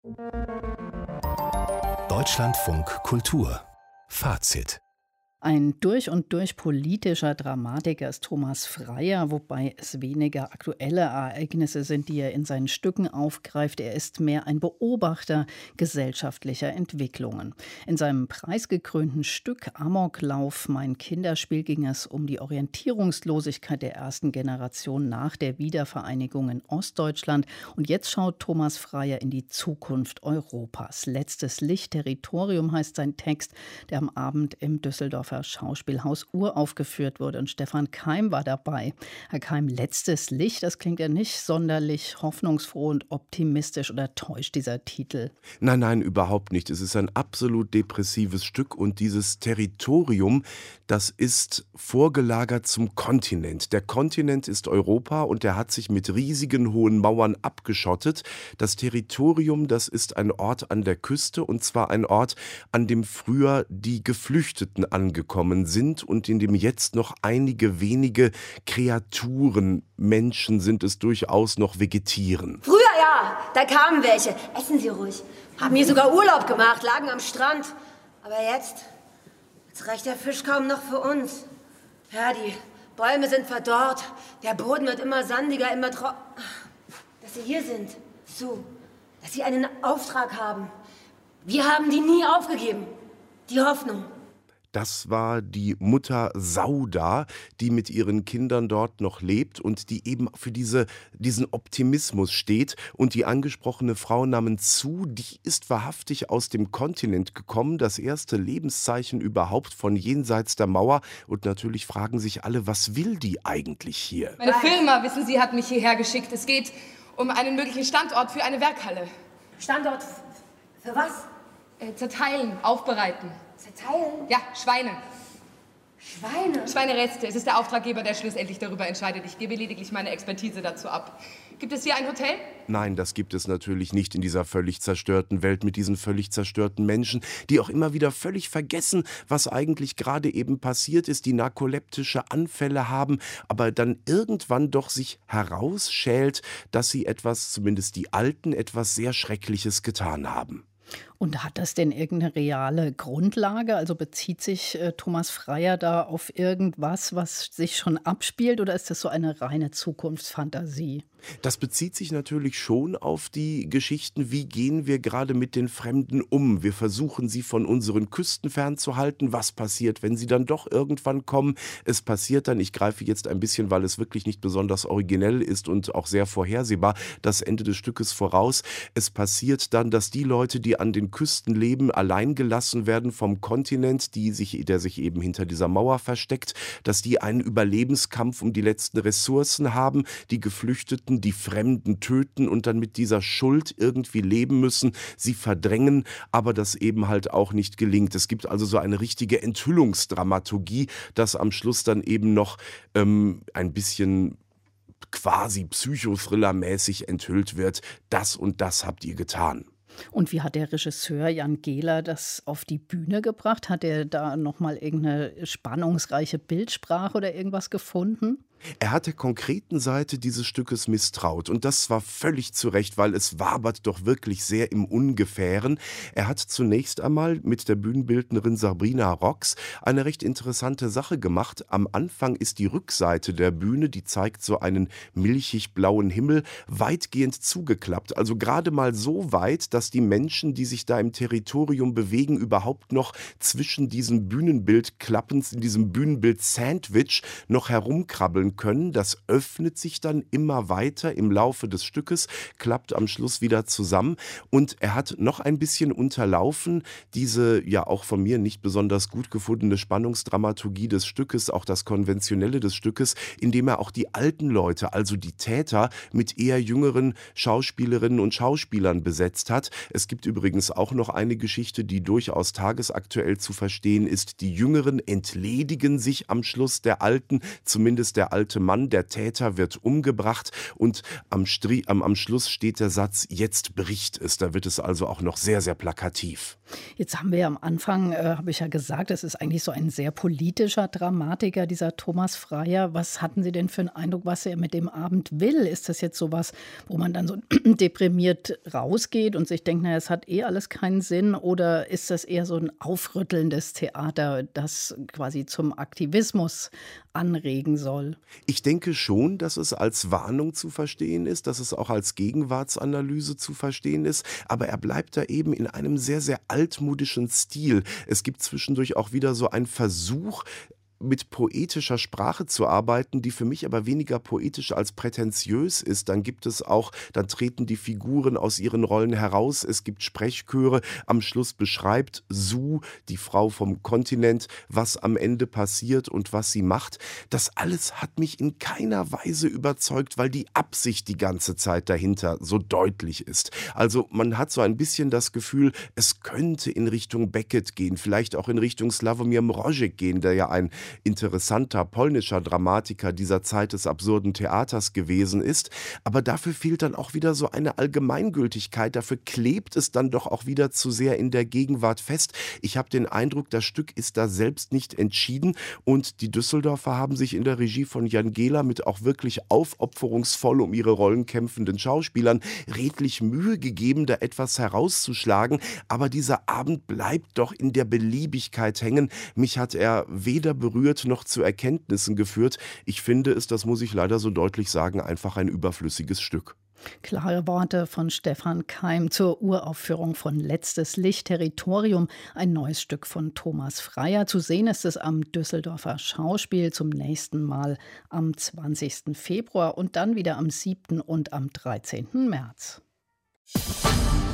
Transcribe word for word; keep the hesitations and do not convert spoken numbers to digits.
Deutschlandfunk Kultur Fazit. Ein durch und durch politischer Dramatiker ist Thomas Freyer, wobei es weniger aktuelle Ereignisse sind, die er in seinen Stücken aufgreift. Er ist mehr ein Beobachter gesellschaftlicher Entwicklungen. In seinem preisgekrönten Stück Amoklauf, mein Kinderspiel, ging es um die Orientierungslosigkeit der ersten Generation nach der Wiedervereinigung in Ostdeutschland. Und jetzt schaut Thomas Freyer in die Zukunft Europas. Letztes Licht, Territorium heißt sein Text, der am Abend im Düsseldorfer Schauspielhaus uraufgeführt wurde. Und Stefan Keim war dabei. Herr Keim, letztes Licht, das klingt ja nicht sonderlich hoffnungsfroh und optimistisch, oder täuscht dieser Titel? Nein, nein, überhaupt nicht. Es ist ein absolut depressives Stück und dieses Territorium, das ist vorgelagert zum Kontinent. Der Kontinent ist Europa und der hat sich mit riesigen hohen Mauern abgeschottet. Das Territorium, das ist ein Ort an der Küste, und zwar ein Ort, an dem früher die Geflüchteten angekommen sind und in dem jetzt noch einige wenige Kreaturen, Menschen sind es durchaus, noch vegetieren. Früher ja, da kamen welche. Essen Sie ruhig. Haben hier sogar Urlaub gemacht, lagen am Strand. Aber jetzt, jetzt reicht der Fisch kaum noch für uns. Ja, die Bäume sind verdorrt, der Boden wird immer sandiger, immer trocken. Dass Sie hier sind, so, dass Sie einen Auftrag haben. Wir haben die nie aufgegeben, die Hoffnung. Das war die Mutter Sauda, die mit ihren Kindern dort noch lebt und die eben für diese, diesen Optimismus steht. Und die angesprochene Frau namens Zu, die ist wahrhaftig aus dem Kontinent gekommen, das erste Lebenszeichen überhaupt von jenseits der Mauer. Und natürlich fragen sich alle, was will die eigentlich hier? Meine Firma, wissen Sie, hat mich hierher geschickt. Es geht um einen möglichen Standort für eine Werkhalle. Standort für was? Äh, zerteilen, aufbereiten. Zerteilen? Ja, Schweine. Schweine? Schweinereste. Es ist der Auftraggeber, der schlussendlich darüber entscheidet. Ich gebe lediglich meine Expertise dazu ab. Gibt es hier ein Hotel? Nein, das gibt es natürlich nicht in dieser völlig zerstörten Welt mit diesen völlig zerstörten Menschen, die auch immer wieder völlig vergessen, was eigentlich gerade eben passiert ist, die narkoleptische Anfälle haben, aber dann irgendwann doch sich herausschält, dass sie etwas, zumindest die Alten, etwas sehr Schreckliches getan haben. Und hat das denn irgendeine reale Grundlage? Also bezieht sich äh, Thomas Freyer da auf irgendwas, was sich schon abspielt, oder ist das so eine reine Zukunftsfantasie? Das bezieht sich natürlich schon auf die Geschichten, wie gehen wir gerade mit den Fremden um. Wir versuchen, sie von unseren Küsten fernzuhalten. Was passiert, wenn sie dann doch irgendwann kommen? Es passiert dann, ich greife jetzt ein bisschen, weil es wirklich nicht besonders originell ist und auch sehr vorhersehbar, das Ende des Stückes voraus. Es passiert dann, dass die Leute, die an den Küsten leben, allein gelassen werden vom Kontinent, die sich, der sich eben hinter dieser Mauer versteckt, dass die einen Überlebenskampf um die letzten Ressourcen haben, die Geflüchteten, die Fremden töten und dann mit dieser Schuld irgendwie leben müssen, sie verdrängen, aber das eben halt auch nicht gelingt. Es gibt also so eine richtige Enthüllungsdramaturgie, dass am Schluss dann eben noch ähm, ein bisschen quasi Psychothriller-mäßig enthüllt wird. Das und das habt ihr getan. Und wie hat der Regisseur Jan Gehler das auf die Bühne gebracht? Hat er da nochmal irgendeine spannungsreiche Bildsprache oder irgendwas gefunden? Er hat der konkreten Seite dieses Stückes misstraut, und das war völlig zu Recht, weil es wabert doch wirklich sehr im Ungefähren. Er hat zunächst einmal mit der Bühnenbildnerin Sabrina Rox eine recht interessante Sache gemacht. Am Anfang ist die Rückseite der Bühne, die zeigt so einen milchig-blauen Himmel, weitgehend zugeklappt. Also gerade mal so weit, dass die Menschen, die sich da im Territorium bewegen, überhaupt noch zwischen diesen Bühnenbildklappen, in diesem Bühnenbild-Sandwich noch herumkrabbeln können. Das öffnet sich dann immer weiter im Laufe des Stückes, klappt am Schluss wieder zusammen, und er hat noch ein bisschen unterlaufen diese ja auch von mir nicht besonders gut gefundene Spannungsdramaturgie des Stückes, auch das Konventionelle des Stückes, indem er auch die alten Leute, also die Täter, mit eher jüngeren Schauspielerinnen und Schauspielern besetzt hat. Es gibt übrigens auch noch eine Geschichte, die durchaus tagesaktuell zu verstehen ist. Die Jüngeren entledigen sich am Schluss der Alten, zumindest der Alten alte Mann, der Täter, wird umgebracht und am, Stri- am, am Schluss steht der Satz, jetzt bricht es. Da wird es also auch noch sehr, sehr plakativ. Jetzt haben wir ja am Anfang, äh, habe ich ja gesagt, es ist eigentlich so ein sehr politischer Dramatiker, dieser Thomas Freyer. Was hatten Sie denn für einen Eindruck, was er mit dem Abend will? Ist das jetzt sowas, wo man dann so deprimiert rausgeht und sich denkt, naja, es hat eh alles keinen Sinn? Oder ist das eher so ein aufrüttelndes Theater, das quasi zum Aktivismus anregen soll? Ich denke schon, dass es als Warnung zu verstehen ist, dass es auch als Gegenwartsanalyse zu verstehen ist, aber er bleibt da eben in einem sehr, sehr altmodischen Stil. Es gibt zwischendurch auch wieder so einen Versuch, mit poetischer Sprache zu arbeiten, die für mich aber weniger poetisch als prätentiös ist. Dann gibt es auch, dann treten die Figuren aus ihren Rollen heraus. Es gibt Sprechchöre. Am Schluss beschreibt Sue, die Frau vom Kontinent, was am Ende passiert und was sie macht. Das alles hat mich in keiner Weise überzeugt, weil die Absicht die ganze Zeit dahinter so deutlich ist. Also man hat so ein bisschen das Gefühl, es könnte in Richtung Beckett gehen, vielleicht auch in Richtung Sławomir Mrożek gehen, der ja ein interessanter polnischer Dramatiker dieser Zeit des absurden Theaters gewesen ist. Aber dafür fehlt dann auch wieder so eine Allgemeingültigkeit. Dafür klebt es dann doch auch wieder zu sehr in der Gegenwart fest. Ich habe den Eindruck, das Stück ist da selbst nicht entschieden und die Düsseldorfer haben sich in der Regie von Jan Gehler mit auch wirklich aufopferungsvoll um ihre Rollen kämpfenden Schauspielern redlich Mühe gegeben, da etwas herauszuschlagen. Aber dieser Abend bleibt doch in der Beliebigkeit hängen. Mich hat er weder berührt noch zu Erkenntnissen geführt. Ich finde es, das muss ich leider so deutlich sagen, einfach ein überflüssiges Stück. Klare Worte von Stefan Keim zur Uraufführung von Letztes Licht, Territorium, ein neues Stück von Thomas Freyer. Zu sehen ist es am Düsseldorfer Schauspiel zum nächsten Mal am zwanzigsten Februar und dann wieder am siebten und am dreizehnten März.